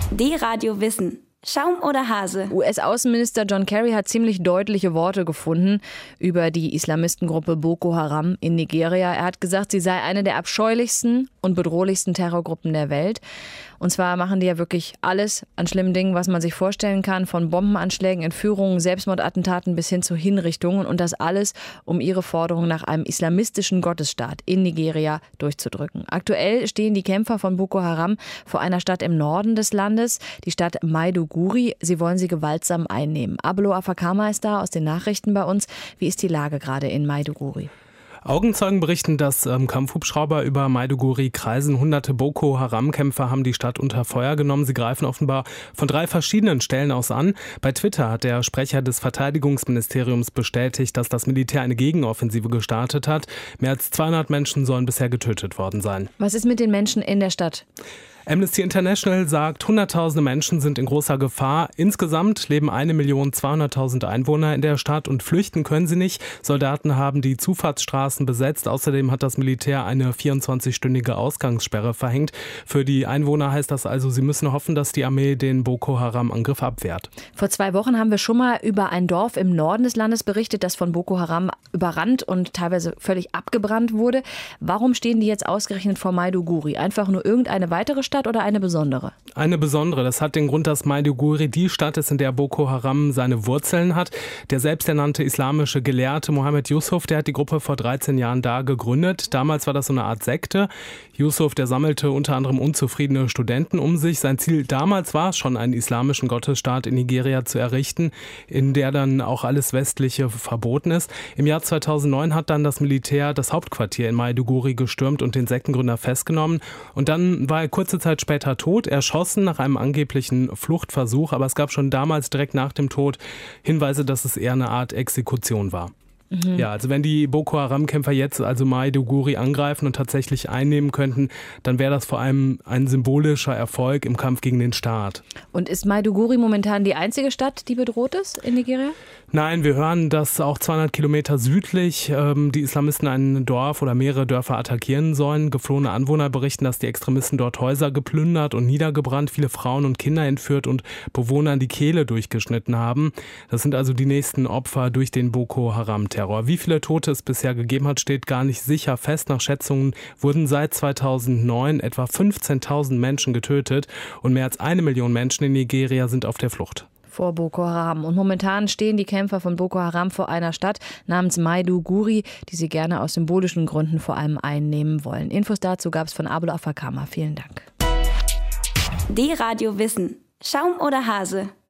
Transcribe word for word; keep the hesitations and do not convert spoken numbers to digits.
D-Radio Wissen. Schaum oder Hase? U S-Außenminister John Kerry hat ziemlich deutliche Worte gefunden über die Islamistengruppe Boko Haram in Nigeria. Er hat gesagt, sie sei eine der abscheulichsten und bedrohlichsten Terrorgruppen der Welt. Und zwar machen die ja wirklich alles an schlimmen Dingen, was man sich vorstellen kann, von Bombenanschlägen, Entführungen, Selbstmordattentaten bis hin zu Hinrichtungen. Und das alles, um ihre Forderung nach einem islamistischen Gottesstaat in Nigeria durchzudrücken. Aktuell stehen die Kämpfer von Boko Haram vor einer Stadt im Norden des Landes, die Stadt Maiduguri. Sie wollen sie gewaltsam einnehmen. Abelo Afakama ist da aus den Nachrichten bei uns. Wie ist die Lage gerade in Maiduguri? Augenzeugen berichten, dass ähm, Kampfhubschrauber über Maiduguri kreisen. Hunderte Boko Haram-Kämpfer haben die Stadt unter Feuer genommen. Sie greifen offenbar von drei verschiedenen Stellen aus an. Bei Twitter hat der Sprecher des Verteidigungsministeriums bestätigt, dass das Militär eine Gegenoffensive gestartet hat. Mehr als zweihundert Menschen sollen bisher getötet worden sein. Was ist mit den Menschen in der Stadt? Amnesty International sagt, hunderttausende Menschen sind in großer Gefahr. Insgesamt leben eine Million zweihunderttausend Einwohner in der Stadt und flüchten können sie nicht. Soldaten haben die Zufahrtsstraßen besetzt. Außerdem hat das Militär eine vierundzwanzigstündige Ausgangssperre verhängt. Für die Einwohner heißt das also, sie müssen hoffen, dass die Armee den Boko Haram-Angriff abwehrt. Vor zwei Wochen haben wir schon mal über ein Dorf im Norden des Landes berichtet, das von Boko Haram überrannt und teilweise völlig abgebrannt wurde. Warum stehen die jetzt ausgerechnet vor Maiduguri? Einfach nur irgendeine weitere Stadt? Oder eine besondere? Eine besondere. Das hat den Grund, dass Maiduguri die Stadt ist, in der Boko Haram seine Wurzeln hat. Der selbsternannte islamische Gelehrte Mohammed Yusuf, der hat die Gruppe vor dreizehn Jahren da gegründet. Damals war das so eine Art Sekte. Yusuf, der sammelte unter anderem unzufriedene Studenten um sich. Sein Ziel damals war es schon, einen islamischen Gottesstaat in Nigeria zu errichten, in der dann auch alles Westliche verboten ist. Im Jahr zweitausendneun hat dann das Militär das Hauptquartier in Maiduguri gestürmt und den Sektengründer festgenommen. Und dann war er kurze Zeit später tot, erschossen nach einem angeblichen Fluchtversuch. Aber es gab schon damals direkt nach dem Tod Hinweise, dass es eher eine Art Exekution war. Mhm. Ja, also wenn die Boko Haram-Kämpfer jetzt also Maiduguri angreifen und tatsächlich einnehmen könnten, dann wäre das vor allem ein symbolischer Erfolg im Kampf gegen den Staat. Und ist Maiduguri momentan die einzige Stadt, die bedroht ist in Nigeria? Nein, wir hören, dass auch zweihundert Kilometer südlich ähm, die Islamisten ein Dorf oder mehrere Dörfer attackieren sollen. Geflohene Anwohner berichten, dass die Extremisten dort Häuser geplündert und niedergebrannt, viele Frauen und Kinder entführt und Bewohnern die Kehle durchgeschnitten haben. Das sind also die nächsten Opfer durch den Boko Haram-Terror. Wie viele Tote es bisher gegeben hat, steht gar nicht sicher fest. Nach Schätzungen wurden seit zweitausendneun etwa fünfzehntausend Menschen getötet und mehr als eine Million Menschen in Nigeria sind auf der Flucht. Vor Boko Haram. Und momentan stehen die Kämpfer von Boko Haram vor einer Stadt namens Maiduguri, die sie gerne aus symbolischen Gründen vor allem einnehmen wollen. Infos dazu gab es von Abelo Afakama. Vielen Dank. D-Radio Wissen. Schaum oder Hase?